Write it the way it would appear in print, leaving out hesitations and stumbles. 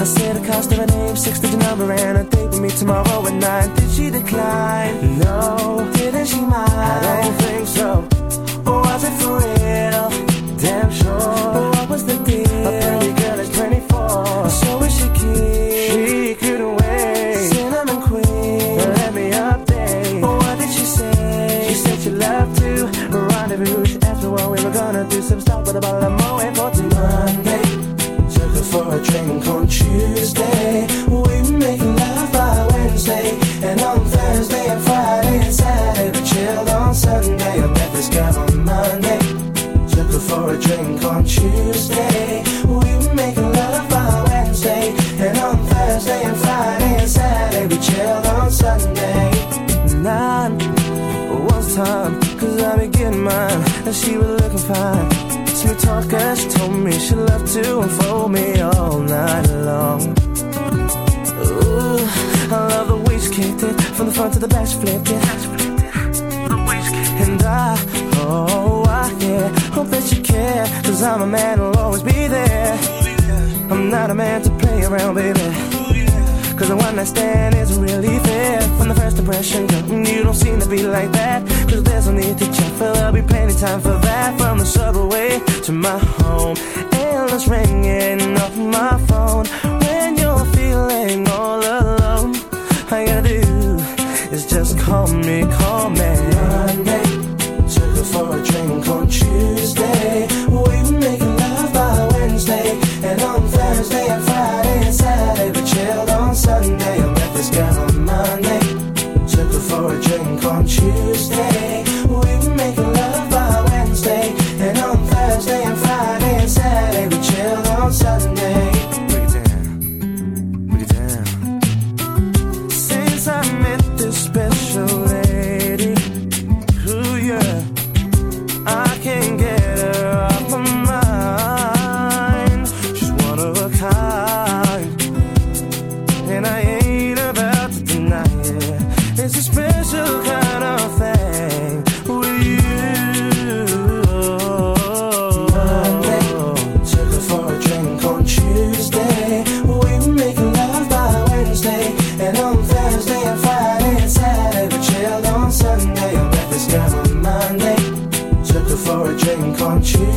I said the cost of her name, 6-digit number, and a date with me tomorrow at 9. Did she decline? No. Didn't she mind? I don't think so. Or was it for real? Damn sure. What was the deal? A pretty girl is 24, so is she keen? She couldn't wait. Cinnamon queen, let me update. What did she say? She said she loved to rendezvous. She asked me what we were gonna do. Some stop with a bottle of Moet for Monday. Took her for a drink on Tuesday. We were making love by Wednesday, and on Thursday and Friday and Saturday we chilled on Sunday. I met this girl on Monday. Took her for a drink on Tuesday. We were making love by Wednesday, and on Thursday and Friday and Saturday we chilled on Sunday. 9 was time, 'cause I be getting mine, and she was looking fine. Smooth talker, she told me she loved to unfold me all night long. Ooh, I love the way she kicked it, from the front to the back she flipped it. And I hope that you care, 'cause I'm a man who'll always be there. I'm not a man to play around, baby, 'cause a one night stand isn't really fair. From the first impression, girl, you don't seem to be like that. 'Cause there's no need to check, for there'll be plenty time for that. From the subway to my home, endless ringing off my phone. When you're feeling all alone, all you gotta do is just call me. Monday, took her for a drink on Tuesday. We were making love by Wednesday, and on Thursday and Friday and Saturday we chilled on Sunday. I met this girl on Monday. Took her for a drink on Tuesday. We were making love by Wednesday, and on Thursday and Friday and Saturday we chilled on Sunday. Break it down. Since I met this special lady, ooh yeah, I can't get her off my mind. She's one of a kind, and I ain't about to deny it. It's a special kind of thing with you. Monday, took her for a drink on Tuesday. We were making love by Wednesday, and on Thursday and Friday and Saturday we chilled on Sunday. I met this girl on Monday. Took her for a drink on Tuesday.